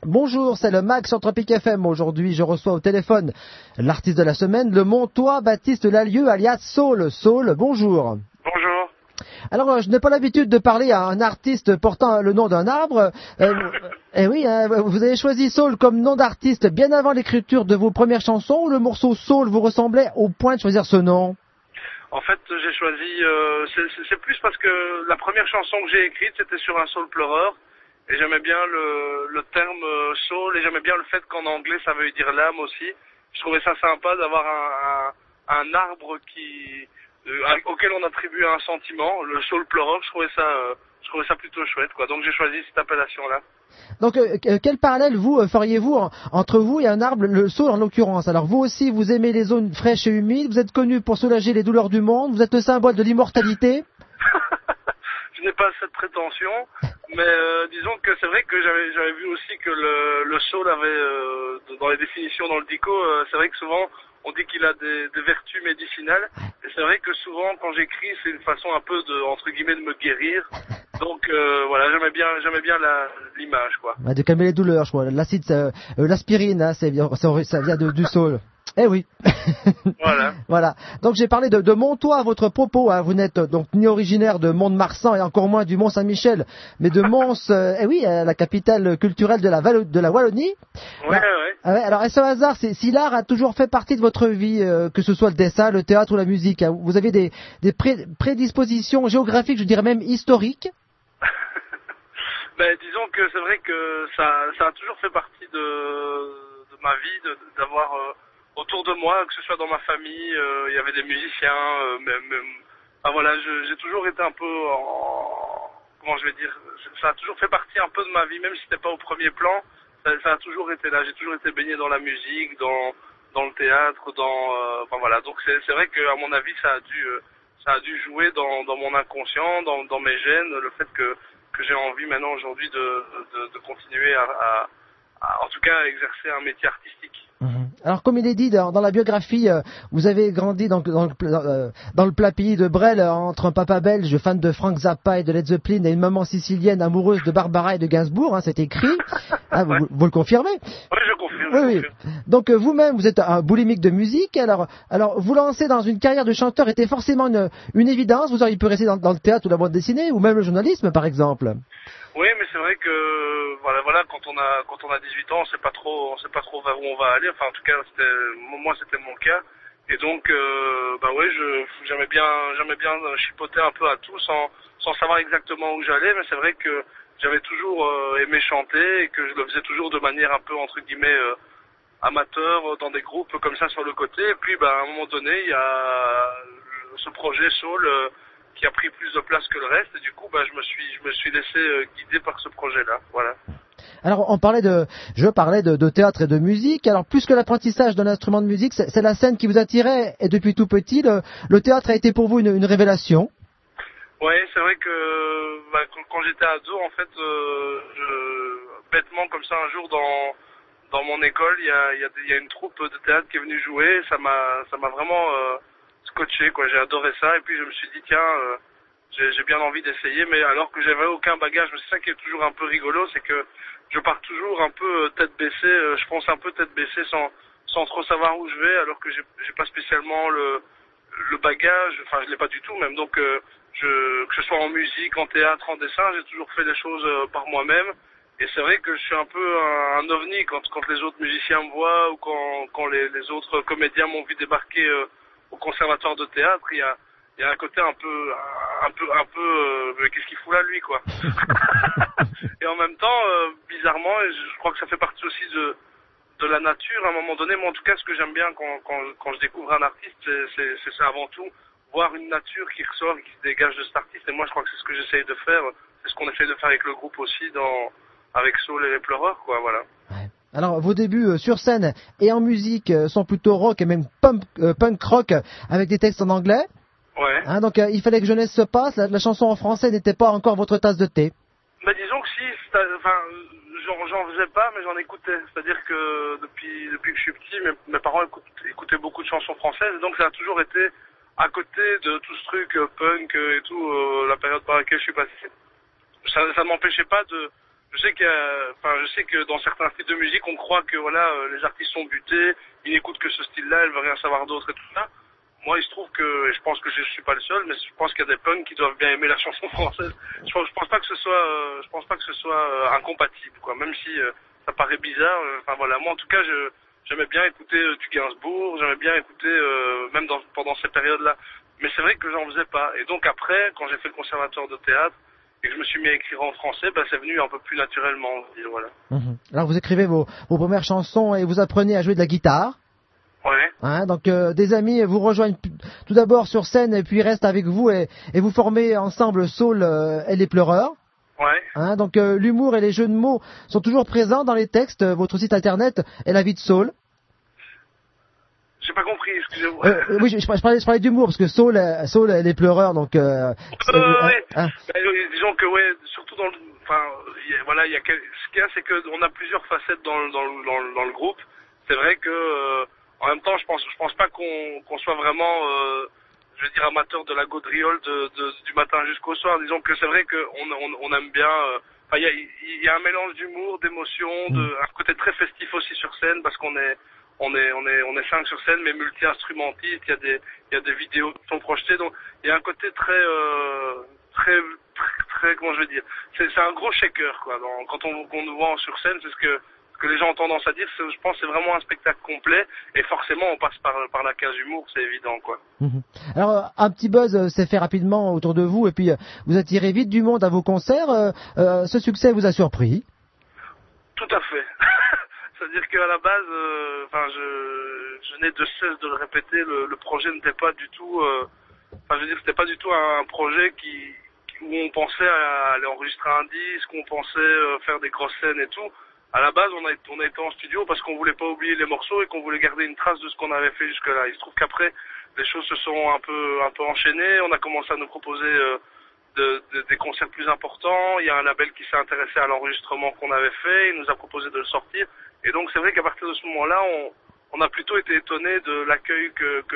Bonjour, c'est le Mag sur Tropic FM. Aujourd'hui, je reçois au téléphone l'artiste de la semaine, le Montois Baptiste Lallieu, alias Saul. Saul, bonjour. Bonjour. Alors, je n'ai pas l'habitude de parler à un artiste portant le nom d'un arbre. Et oui, vous avez choisi Saul comme nom d'artiste bien avant l'écriture de vos premières chansons, ou le morceau Saul vous ressemblait au point de choisir ce nom? En fait, j'ai choisi... c'est plus parce que la première chanson que j'ai écrite, c'était sur un saule pleureur. Et j'aimais bien le terme saule, et j'aimais bien le fait qu'en anglais, ça veut dire l'âme aussi. Je trouvais ça sympa d'avoir un arbre auquel on attribue un sentiment, le saule pleureur. Je trouvais ça plutôt chouette, quoi. Donc j'ai choisi cette appellation-là. Donc, quel parallèle feriez-vous entre vous et un arbre, le saule en l'occurrence? Alors, vous aussi, vous aimez les zones fraîches et humides, vous êtes connu pour soulager les douleurs du monde, vous êtes le symbole de l'immortalité. Je n'ai pas cette prétention, mais disons que c'est vrai que j'avais vu aussi que le saule avait, dans les définitions dans le dico, c'est vrai que souvent on dit qu'il a des vertus médicinales, et c'est vrai que souvent quand j'écris, c'est une façon un peu entre guillemets de me guérir. Donc voilà, j'aimais bien l'image, quoi. De calmer les douleurs, je crois. L'acide, l'aspirine, hein, ça vient du saule. Eh oui. Voilà. Voilà. Donc j'ai parlé de Montois à votre propos. Hein. Vous n'êtes donc ni originaire de Mont-de-Marsan et encore moins du Mont-Saint-Michel, mais de Mons, la capitale culturelle de la Wallonie. Ouais. Alors est-ce au hasard si l'art a toujours fait partie de votre vie, que ce soit le dessin, le théâtre ou la musique, hein, vous avez des prédispositions géographiques, je dirais même historiques? Ben, disons que c'est vrai que ça a toujours fait partie de ma vie, d'avoir autour de moi, que ce soit dans ma famille, il y avait des musiciens, enfin voilà, j'ai toujours été un peu comment je vais dire, ça a toujours fait partie un peu de ma vie, même si c'était pas au premier plan, ça a toujours été là, j'ai toujours été baigné dans la musique, dans le théâtre, enfin voilà, donc c'est vrai qu'à mon avis ça a dû jouer dans mon inconscient, dans mes gènes, le fait que j'ai envie maintenant aujourd'hui de continuer à en tout cas à exercer un métier artistique. Alors comme il est dit dans la biographie, vous avez grandi dans le plat pays de Bresle entre un papa belge fan de Frank Zappa et de Led Zeppelin et une maman sicilienne amoureuse de Barbara et de Gainsbourg, hein, c'est écrit. Ah, ouais. vous le confirmez? Oui, je confirme. Oui. Donc vous-même, vous êtes un boulimique de musique. Alors vous lancer dans une carrière de chanteur était forcément une évidence. Vous auriez pu rester dans le théâtre ou la bande dessinée ou même le journalisme, par exemple. Oui, mais c'est vrai que voilà, quand on a 18 ans, on sait pas trop vers où on va aller. Enfin, en tout cas, c'était mon cas. Et donc, j'aimais bien chipoter un peu à tout sans savoir exactement où j'allais. Mais c'est vrai que j'avais toujours aimé chanter et que je le faisais toujours de manière un peu entre guillemets amateur dans des groupes comme ça sur le côté. Et puis, à un moment donné, il y a ce projet Saul. Qui a pris plus de place que le reste, et du coup, je me suis laissé guider par ce projet-là, voilà. Alors, je parlais de théâtre et de musique. Alors, plus que l'apprentissage d'un instrument de musique, c'est la scène qui vous attirait, et depuis tout petit, le théâtre a été pour vous une révélation. Oui, c'est vrai que quand j'étais ado, en fait, bêtement comme ça, un jour dans mon école, il y a une troupe de théâtre qui est venue jouer, ça m'a vraiment scotché, quoi. J'ai adoré ça, et puis je me suis dit tiens, j'ai bien envie d'essayer, mais alors que j'avais aucun bagage. C'est ça qui est toujours un peu rigolo, c'est que je pars toujours un peu tête baissée, je pense un peu tête baissée sans trop savoir où je vais, alors que j'ai pas spécialement le bagage, enfin je l'ai pas du tout même. Donc que ce soit en musique, en théâtre, en dessin, j'ai toujours fait les choses par moi-même. Et c'est vrai que je suis un peu un ovni quand les autres musiciens me voient ou quand les autres comédiens m'ont vu débarquer au conservatoire de théâtre. Il y a un côté un peu qu'est-ce qu'il fout là lui, quoi. Et en même temps, bizarrement, je crois que ça fait partie aussi de la nature à un moment donné. Moi en tout cas, ce que j'aime bien quand je découvre un artiste, c'est ça avant tout, voir une nature qui ressort et qui se dégage de cet artiste. Et moi je crois que c'est ce que j'essaye de faire, c'est ce qu'on essaye de faire avec le groupe aussi avec Saul et les Pleureurs, quoi, voilà. Ouais. Alors, vos débuts sur scène et en musique sont plutôt rock et même punk rock avec des textes en anglais. Ouais. Hein, donc, il fallait que jeunesse se passe. La chanson en français n'était pas encore votre tasse de thé. Disons que si, j'en faisais pas, mais j'en écoutais. C'est-à-dire que depuis que je suis petit, mes parents écoutaient beaucoup de chansons françaises, et donc ça a toujours été à côté de tout ce truc punk et tout, la période par laquelle je suis passé. Ça ne m'empêchait pas Je sais je sais que dans certains styles de musique, on croit que voilà, les artistes sont butés, ils n'écoutent que ce style-là, ils veulent rien savoir d'autre et tout ça. Moi, il se trouve que, et je pense que je suis pas le seul, mais je pense qu'il y a des punks qui doivent bien aimer la chanson française. Je pense pas que ce soit incompatible, quoi. Même si ça paraît bizarre. Enfin voilà, moi en tout cas, j'aimais bien écouter du Gainsbourg, j'aimais bien écouter même pendant ces périodes-là. Mais c'est vrai que j'en faisais pas. Et donc après, quand j'ai fait le conservatoire de théâtre et que je me suis mis à écrire en français, bah c'est venu un peu plus naturellement, on va dire, voilà. Alors vous écrivez vos premières chansons et vous apprenez à jouer de la guitare. Ouais. Hein, donc des amis vous rejoignent tout d'abord sur scène et puis restent avec vous et vous formez ensemble Saul et les Pleureurs. Ouais. Hein, donc l'humour et les jeux de mots sont toujours présents dans les textes. Votre site internet est la vie de Saul. J'ai pas compris, excusez-moi. Oui, je parlais d'humour parce que Saul et les Pleureurs, donc. Ouais. Hein. Disons que ouais, surtout dans le, enfin, voilà, ce qu'il y a, c'est que on a plusieurs facettes dans le groupe. C'est vrai que en même temps, je pense pas qu'on soit vraiment, je veux dire, amateur de la gaudriole du matin jusqu'au soir. Disons que c'est vrai qu'on aime bien. Enfin, il y a un mélange d'humour, d'émotion, un côté très festif aussi sur scène parce qu'on est 5 sur scène, mais multi-instrumentistes. Il y a des vidéos qui sont projetées, donc il y a un côté très, comment je veux dire. C'est un gros shaker, quoi. Quand on nous voit sur scène, c'est ce que les gens ont tendance à dire. Je pense que c'est vraiment un spectacle complet, et forcément on passe par la case humour, c'est évident, quoi. Alors un petit buzz s'est fait rapidement autour de vous, et puis vous attirez vite du monde à vos concerts. Ce succès vous a surpris? Tout à fait. C'est-à-dire qu'à la base, je n'ai de cesse de le répéter, le projet n'était pas du tout, c'était pas du tout un projet où on pensait à aller enregistrer un disque, où on pensait faire des grosses scènes et tout. À la base, on a été en studio parce qu'on voulait pas oublier les morceaux et qu'on voulait garder une trace de ce qu'on avait fait jusque-là. Il se trouve qu'après, les choses se sont un peu enchaînées. On a commencé à nous proposer des concerts plus importants. Il y a un label qui s'est intéressé à l'enregistrement qu'on avait fait. Il nous a proposé de le sortir. Et donc, c'est vrai qu'à partir de ce moment-là, on a plutôt été étonnés de l'accueil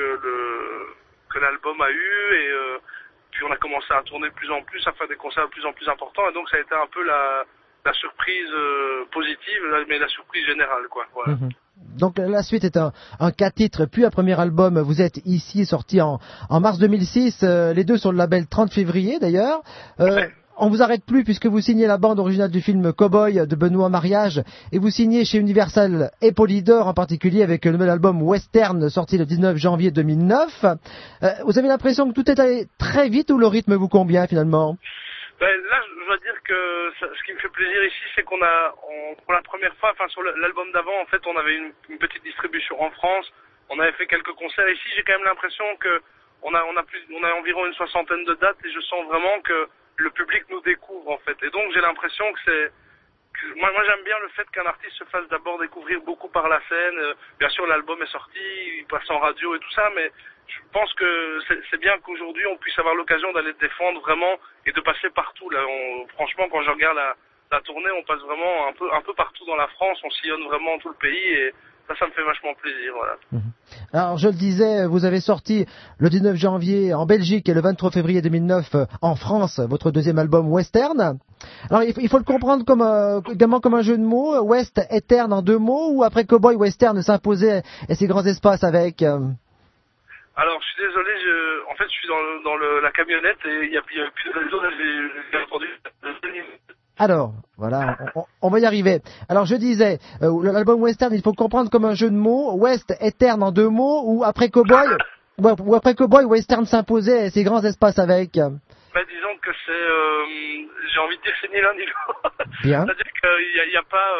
que l'album a eu. Et puis, on a commencé à tourner de plus en plus, à faire des concerts de plus en plus importants. Et donc, ça a été un peu la surprise positive, mais la surprise générale, quoi. Voilà. Donc la suite est un 4 titres, puis un premier album. Vous êtes ici, sorti en mars 2006, les deux sur le label 30 février d'ailleurs. On vous arrête plus puisque vous signez la bande originale du film Cowboy de Benoît Mariage et vous signez chez Universal et Polydor en particulier avec le nouvel album Western sorti le 19 janvier 2009. Vous avez l'impression que tout est allé très vite ou le rythme vous convient finalement? Là, je dois dire que ce qui me fait plaisir ici, c'est qu'on a, pour la première fois, enfin sur l'album d'avant, en fait, on avait une petite distribution en France. On avait fait quelques concerts. Ici, j'ai quand même l'impression que on a environ une 60aine de dates et je sens vraiment que le public nous découvre en fait. Et donc, j'ai l'impression que moi j'aime bien le fait qu'un artiste se fasse d'abord découvrir beaucoup par la scène. Bien sûr, l'album est sorti, il passe en radio et tout ça, mais je pense que c'est bien qu'aujourd'hui on puisse avoir l'occasion d'aller défendre vraiment et de passer partout. Là, franchement, quand je regarde la tournée, on passe vraiment un peu partout dans la France, on sillonne vraiment tout le pays et ça me fait vachement plaisir, voilà. Alors, je le disais, vous avez sorti le 19 janvier en Belgique et le 23 février 2009 en France votre deuxième album Western. Alors, il faut le comprendre également comme un jeu de mots, West, Etern en deux mots, ou après Cowboy, Western s'imposait et ses grands espaces avec... Alors, je suis désolé, en fait, je suis dans la camionnette et il y a plus de réseau, là, j'ai entendu. Alors, voilà, on va y arriver. Alors, je disais, l'album Western, il faut comprendre comme un jeu de mots, West, Etern en deux mots, ou après Cowboy, Western s'imposait et ses grands espaces avec... disons que j'ai envie de dire c'est ni l'un ni l'autre. Bien. C'est-à-dire qu'il n'y a pas,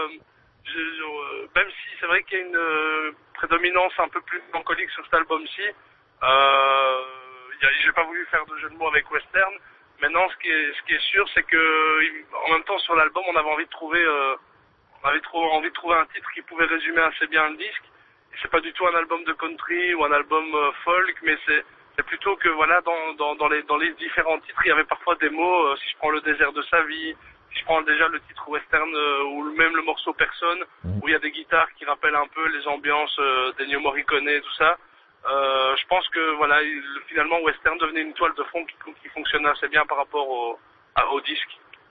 même si c'est vrai qu'il y a une prédominance un peu plus mélancolique sur cet album-ci, j'ai pas voulu faire de jeu de mots avec Western. Maintenant, ce qui est sûr, c'est que en même temps sur l'album, on avait envie de trouver un titre qui pouvait résumer assez bien le disque. Et c'est pas du tout un album de country ou un album folk, mais c'est plutôt que voilà dans les différents titres, il y avait parfois des mots. Si je prends Le désert de sa vie, si je prends déjà le titre Western ou même le morceau Personne, où il y a des guitares qui rappellent un peu les ambiances d'Ennio Morricone et tout ça. Je pense que voilà, finalement Western devenait une toile de fond qui fonctionnait assez bien par rapport au disque.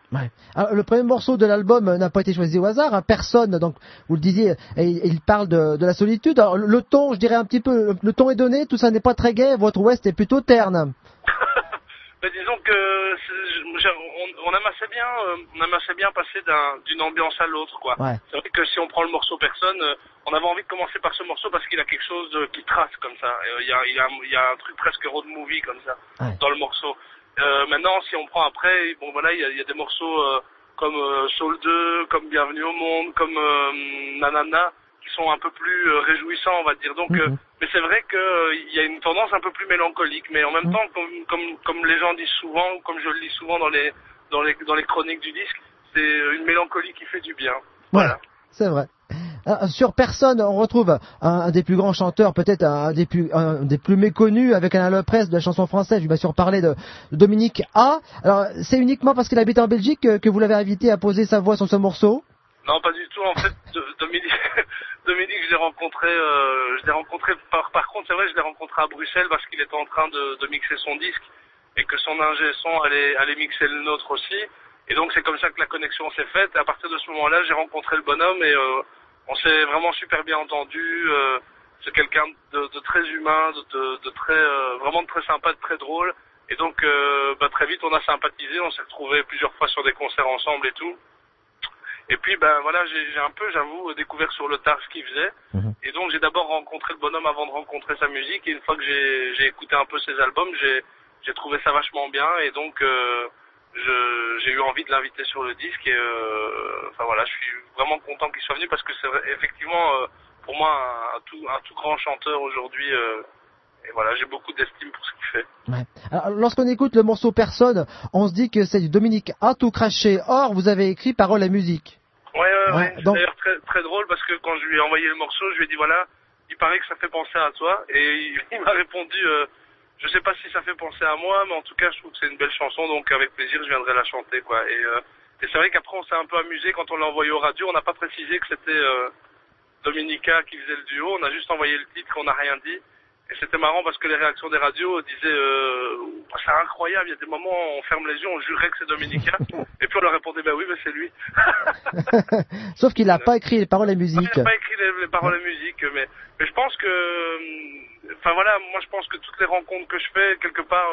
Ouais. Alors, le premier morceau de l'album n'a pas été choisi au hasard, hein. Personne, donc vous le disiez, et il parle de la solitude. Alors, le ton, je dirais un petit peu, le ton est donné, tout ça n'est pas très gai, votre Ouest est plutôt terne. Mais disons que on aime assez bien passer d'une ambiance à l'autre, quoi. Ouais. C'est vrai que si on prend le morceau Personne, on avait envie de commencer par ce morceau parce qu'il a quelque chose qui trace comme ça. Il y a un truc presque road movie comme ça dans le morceau. Maintenant, si on prend après, bon voilà, il y a des morceaux comme Soul 2, comme Bienvenue au Monde, comme Nanana, qui sont un peu plus réjouissants, on va dire. Donc, mais c'est vrai qu'il y a une tendance un peu plus mélancolique, mais en même temps, comme les gens disent souvent, ou comme je le lis souvent dans les chroniques du disque, c'est une mélancolie qui fait du bien. Voilà. Ouais, c'est vrai. Sur Personne, on retrouve un des plus grands chanteurs, peut-être un des plus méconnus, avec un Alain-Presse de la chanson française. Je vais bien sûr parler de Dominique A. Alors, c'est uniquement parce qu'il habite en Belgique que vous l'avez invité à poser sa voix sur ce morceau? Non, pas du tout. En fait, Dominique, je l'ai rencontré par contre, c'est vrai, je l'ai rencontré à Bruxelles parce qu'il était en train de mixer son disque et que son ingé son allait mixer le nôtre aussi. Et donc, c'est comme ça que la connexion s'est faite. Et à partir de ce moment-là, j'ai rencontré le bonhomme et on s'est vraiment super bien entendu. C'est quelqu'un de très humain, vraiment de très sympa, de très drôle. Et donc, très vite, on a sympathisé. On s'est retrouvés plusieurs fois sur des concerts ensemble et tout. Et puis, voilà, j'ai un peu, j'avoue, découvert sur le tard ce qu'il faisait. Et donc, j'ai d'abord rencontré le bonhomme avant de rencontrer sa musique. Et une fois que j'ai écouté un peu ses albums, j'ai trouvé ça vachement bien. Et donc, j'ai eu envie de l'inviter sur le disque. Et voilà, je suis vraiment content qu'il soit venu parce que c'est effectivement, pour moi, un tout grand chanteur aujourd'hui. Et voilà, j'ai beaucoup d'estime pour ce qu'il fait. Ouais. Alors, lorsqu'on écoute le morceau Personne, on se dit que c'est du Dominique A tout craché. Or, vous avez écrit paroles et musique. Ouais. Donc... C'est d'ailleurs très, très drôle parce que quand je lui ai envoyé le morceau, je lui ai dit voilà, il paraît que ça fait penser à toi. Et il m'a répondu, je sais pas si ça fait penser à moi, mais en tout cas, je trouve que c'est une belle chanson, donc avec plaisir, je viendrai la chanter, quoi. Et c'est vrai qu'après, on s'est un peu amusé quand on l'a envoyé aux radios. On n'a pas précisé que c'était Dominica qui faisait le duo. On a juste envoyé le titre, on n'a rien dit. Et c'était marrant parce que les réactions des radios disaient c'est incroyable, il y a des moments où on ferme les yeux, on jurerait que c'est Dominica. Et puis on leur répondait oui, mais c'est lui. Sauf qu'il n'a pas écrit les paroles et musique. Il n'a pas écrit les paroles et musique, mais je pense que voilà, moi je pense que toutes les rencontres que je fais, quelque part,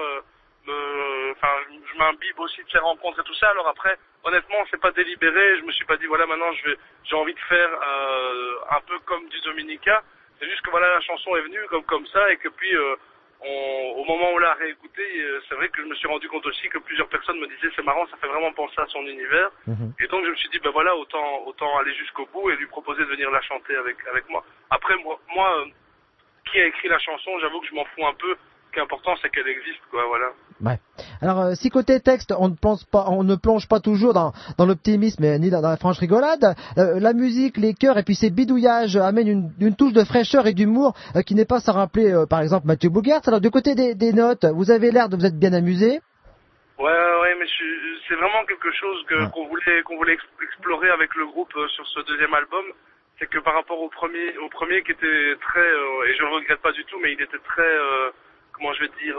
je m'imbibe aussi de ces rencontres et tout ça. Alors après, honnêtement, c'est pas délibéré. Je me suis pas dit voilà, maintenant j'ai envie de faire un peu comme du Dominica. C'est juste que voilà, la chanson est venue comme ça et que puis au moment où on l'a réécouté, c'est vrai que je me suis rendu compte aussi que plusieurs personnes me disaient c'est marrant, ça fait vraiment penser à son univers. Et donc je me suis dit voilà, autant aller jusqu'au bout et lui proposer de venir la chanter avec moi. Après moi qui a écrit la chanson, j'avoue que je m'en fous un peu. Ce qui est important, c'est qu'elle existe, quoi, voilà. Ouais. Alors, si côté texte, on ne plonge pas toujours dans l'optimisme ni dans la franche rigolade, la musique, les chœurs et puis ces bidouillages amènent une touche de fraîcheur et d'humour qui n'est pas sans rappeler, par exemple, Mathieu Bougert. Alors, du côté des notes, vous avez l'air de vous être bien amusé. Ouais, mais c'est vraiment quelque chose qu'on voulait explorer avec le groupe sur ce deuxième album. C'est que par rapport au premier qui était très, et je le regrette pas du tout, mais il était très, comment je vais dire,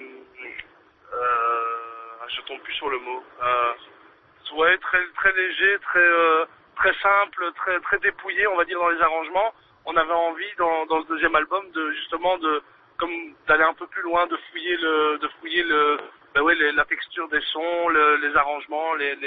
je tombe plus sur le mot. Ouais, très très léger, très simple, très dépouillé, on va dire dans les arrangements. On avait envie dans le deuxième album d'aller un peu plus loin, de fouiller la texture des sons, les arrangements, les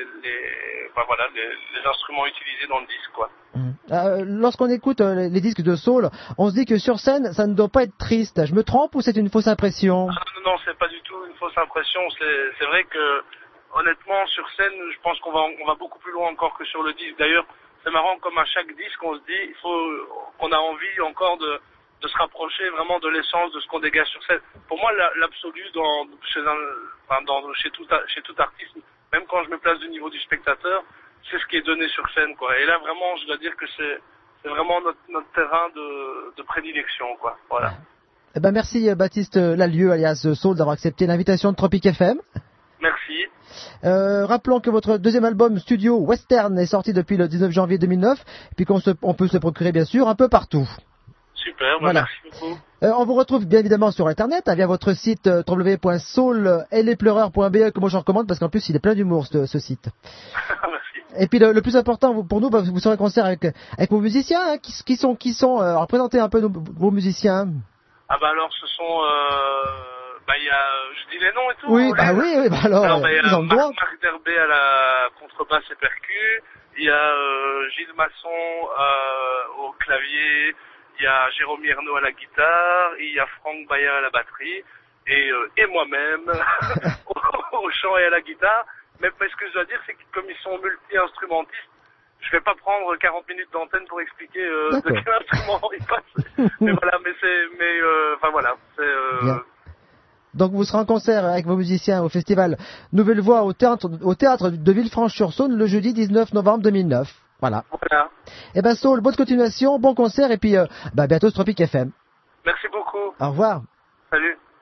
instruments utilisés dans le disque, quoi. Lorsqu'on écoute les disques de soul, on se dit que sur scène, ça ne doit pas être triste. Je me trompe ou c'est une fausse impression? Non, c'est pas du tout une fausse impression. C'est vrai que, honnêtement, sur scène, je pense qu'on va beaucoup plus loin encore que sur le disque. D'ailleurs, c'est marrant, comme à chaque disque, on se dit, qu'on a envie encore de se rapprocher vraiment de l'essence de ce qu'on dégage sur scène. Pour moi, l'absolu chez tout artiste, même quand je me place du niveau du spectateur, c'est ce qui est donné sur scène, quoi. Et là, vraiment, je dois dire que c'est vraiment notre terrain de prédilection, quoi. Voilà. Eh ben, merci, Baptiste Lalieu, alias Soul, d'avoir accepté l'invitation de Tropic FM. Merci. Rappelons que votre deuxième album Studio Western est sorti depuis le 19 janvier 2009, et puis on peut se le procurer, bien sûr, un peu partout. Super, Voilà. merci beaucoup. On vous retrouve bien évidemment sur internet, via votre site www.sauletleplleureur.be que moi je recommande parce qu'en plus il est plein d'humour ce site. Merci. Et puis le plus important pour nous, vous serez en concert avec vos musiciens, hein, qui sont représentez un peu vos musiciens. Ah bah alors ce sont il y a je dis les noms et tout. Oui, alors il y ils a ont le droit. Marc Derbé à la contrebasse et percus, il y a Gilles Masson au clavier, il y a Jérôme Hiernaud à la guitare, il y a Franck Bayer à la batterie et moi-même au chant et à la guitare. Mais ce que je dois dire, c'est que comme ils sont multi-instrumentistes, je vais pas prendre 40 minutes d'antenne pour expliquer de quel instrument ils passent. Mais voilà, voilà, Bien. Donc vous serez en concert avec vos musiciens au festival Nouvelle Voix au théâtre de Villefranche-sur-Saône le jeudi 19 novembre 2009. Voilà. Voilà. Eh ben Saul, bonne continuation, bon concert et puis bientôt sur Tropic FM. Merci beaucoup. Au revoir. Salut.